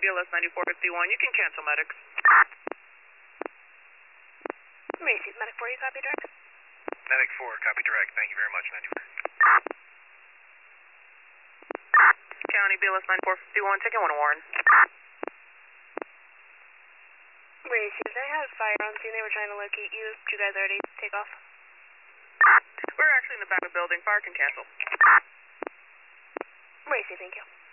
BLS 9451, you can cancel medics. Macy, medic 4, you copy direct? Medic 4, copy direct. Thank you very much, 94. County BLS 9451, taking 1 Warren. Macy, they had fire on scene. They were trying to locate you. Did you guys already take off? We're actually in the back of the building. Fire can cancel. Macy, thank you.